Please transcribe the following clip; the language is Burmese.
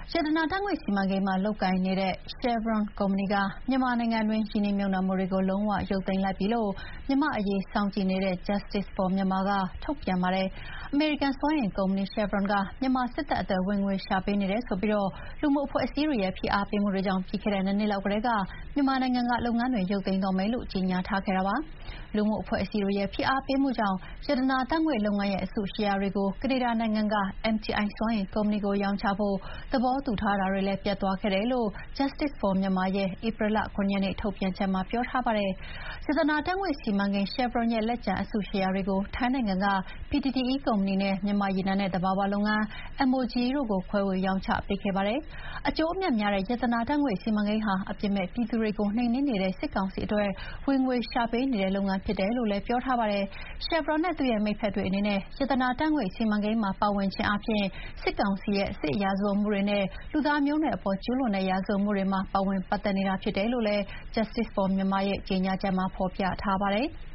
ရတနာဓာတ်ငွေ့စီမံကိန်းမှာလုပ်ကိုင်နေတဲ့ Chevron ကုမ္ပဏီကမြန်မာနိုင်ငံတွင်းရင်းနှီးမြှုပ်နှံမှုတွေကိုလုံးဝရုပ်သိမ်းလိုက်ပြီလို့မြန်မာ့အရေးစောင့်ကြည့်နေတဲ့ Justice for Myanmar ကထုတ်ပြန်ပါတယ်။ အမေရိကန်စွမ်းအင်ကုမ္ပဏီ Chevron ကမြန်မာစစ်တပ်အတွက်ဝင်ငွေရှာပေးနေတယ်ဆိုပြီးလူမှုအဖွဲ့အစည်းတွေရဲ့ဖိအားပေးမှုတွေကြောင့်ပြီးခဲ့တဲ့2 နှစ်လောက်ကတည်းကမြန်မာနိုင်ငံကလုပ်ငန်းတွေရုပ်သိမ်းတော့မယ်လို့ကြေညာထားခဲ့တာပါ။ လူမှုအဖွဲ့အစည်းတွေရဲ့ဖိအားပေးမှုကြောင့်ရတနာဓာတ်ငွေ့လုပ်ငန်းရဲ့အစုရှယ်ယာတွေကိုကနေဒါနိုင်ငံက MTI စွမ်းအင်ကုမ္ပဏီကိုရောင်းချဖို့သဘောတူထားတာတွေလည်းပျက်သွားခဲ့တယ်လို့ Justice for Myanmar ရဲ့ဧပြီလ 7 ရက်နေ့ထုတ်ပြန်ချက်မှာပြောထားပါတယ်။ ရတနာဓာတ်ငွေ့စီမံကိန်း Chevron ရဲ့လက်ကျန်အစုရှယ်ယာတွေကိုထိုင်းနိုင်ငံက PTTEP ကုမ္ပဏီနဲ့မြန်မာရေနံနဲ့သဘာဝလုပ်ငန်း MOGE တို့ကိုခွဲဝေရောင်းချပေးခဲ့ပါတယ်။ အကျိုးအမြတ်များတဲ့ရတနာဓာတ်ငွေ့စီမံကိန်းဟာအပြစ်မဲ့ပြည်သူတွေကိုနှိမ်နင်းနေတဲ့စစ်ကောင်စီအတွက်ဝင်ငွေရှာပေးနေတဲ့လုပ်ငန်းဖြစ်တယ်လို့လည်းပြောထားပါတယ်။ Chevron နဲ့သူ့ရဲ့မိတ်ဖက်တွေအနေနဲ့ရတနာဓာတ်ငွေ့စီမံကိန်းမှာပါဝင်ခြင်းအားဖြင့်စစ်ကောင်စီရဲ့စစ်ရာဇဝတ်မှုတွေနဲ့လူသားမျိုးနွယ်အပေါ်ကျူးလွန်တဲ့ရာဇဝတ်မှုတွေမှာပါဝင်ပတ်သက်နေတာဖြစ်တယ်လို့လည်း Justice for Myanmar ရဲ့ကြေညာချက်မှာဖော်ပြထားပါတယ်။